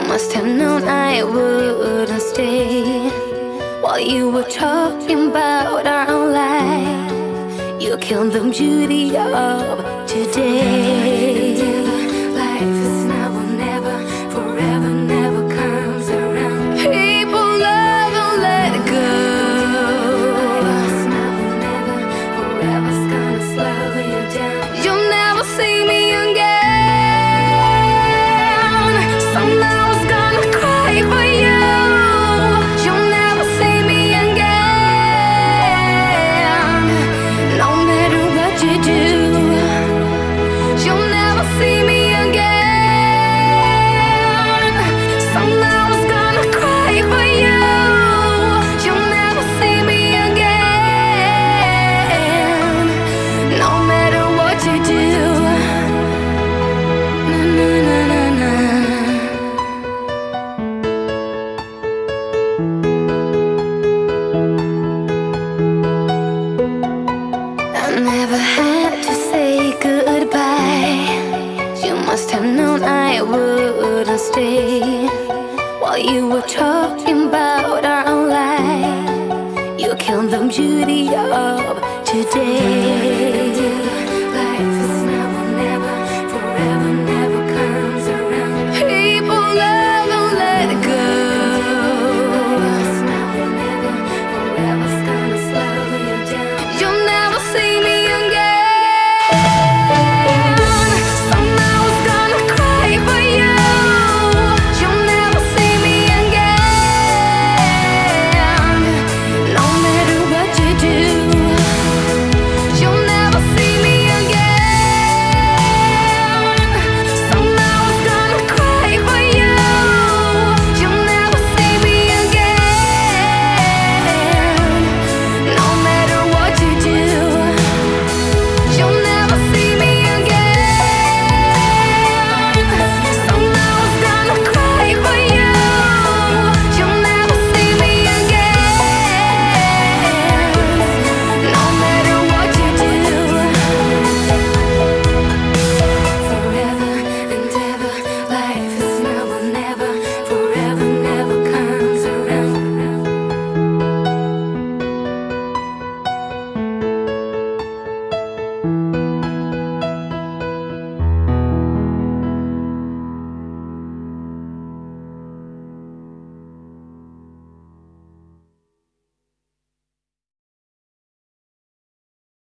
must have known I wouldn't stay while you were talking about our life. You killed the beauty of today. Life is now or never, forever never comes around. People love and let go. Life is now or never, forever's gonna slow you down. You'll never see me again. Somehow I was gonna cry for you. You'll never see me again. No matter what you do, you'll never see me again. Somehow I was gonna cry for you. You'll never see me again. No matter what you do. Na na na na na. I never had to say goodbye. You must have known I wouldn't stay while you were talking about our life. You killed the beauty of today.